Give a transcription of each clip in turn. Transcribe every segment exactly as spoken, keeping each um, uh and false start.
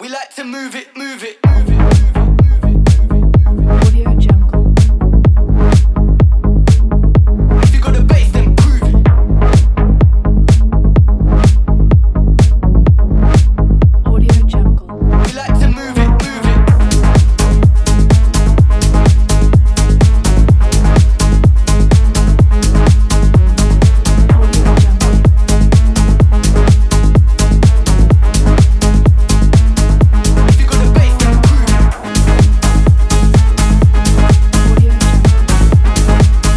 We like to move it, move it, move it. Audio Jungle. If you got the bass, then prove it. Audio Jungle. We like to move it, move it. Audio Jungle. If you got the bass, then prove it. Audio Jungle.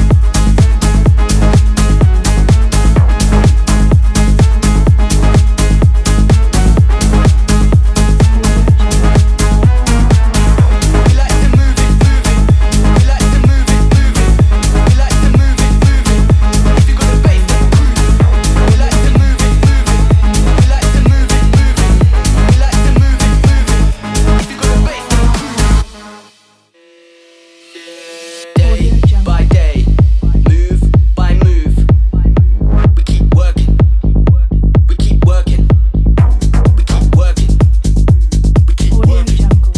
We like to move it, move it. We like to move it, move it. We like to move it, move it. If you got the bass, then prove it. We like to move it, move it. We like to move it, move it. We like to move it, move it. If you got the bass, then prove it. Day by day, move by move, we keep working. We keep working. We keep working. We keep Audio working. Jungle.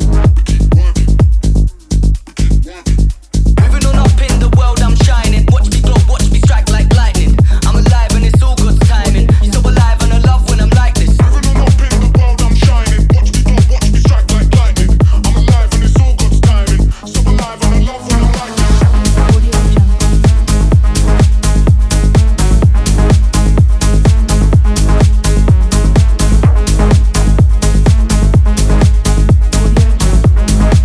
Moving on up in the world, I'm shining. Watch me glow, watch me strike like lightning. I'm alive and it's all God's timing. So alive and I love when I'm like this. Moving on up in the world, I'm shining. Watch me go, watch me strike like lightning. I'm alive and it's all God's timing. So alive and I love when I'm like this. Audio Jungle. Audio Jungle.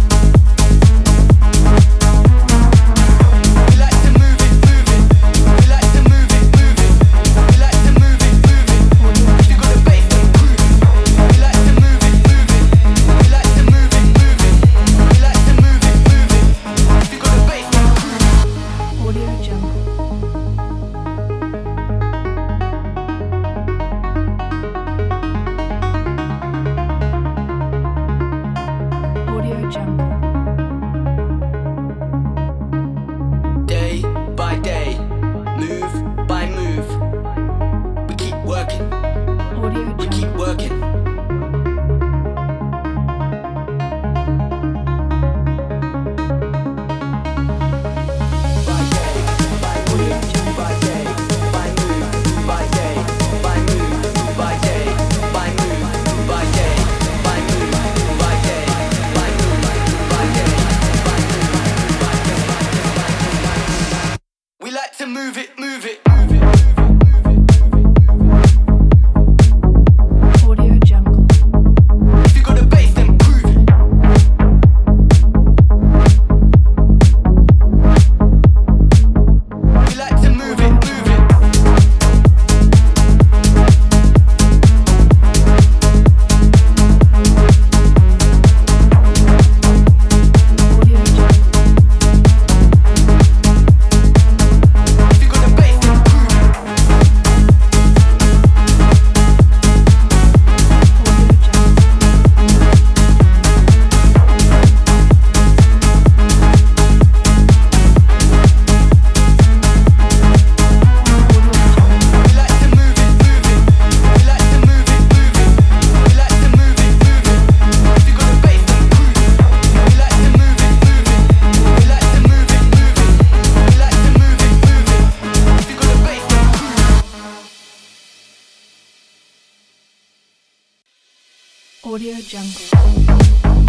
We like to move it, move it. We like to move it, move it. We like to move it, move it. If you got the bass, then prove it. We like to move it, move it. We like to move it, move it. We like to move it, move it. If you got the bass, then prove it. Audio Jungle. Audio Jungle. Day by day, move by move, we keep working. Audio We Jungle. keep working. By day, by Audio move, Jungle. by day, by move, by day, by move, by day, by move, by day, by move, by day, by move, by day, by move, by day. We like to move it, move it, move it, move it, move it. Audio Jungle. If you got the bass, then prove it. We like to move it, move it. Audio Jungle. If you got the bass, then prove it. Audio Jungle. Audio Jungle. We like to move it, move it. We like to move it, move it. We like to move it, move it. If you got the bass, then prove it. We like to move it, move it. We like to move it, move it. We like to move it, move it. If you got the bass, then prove it. Audio Jungle.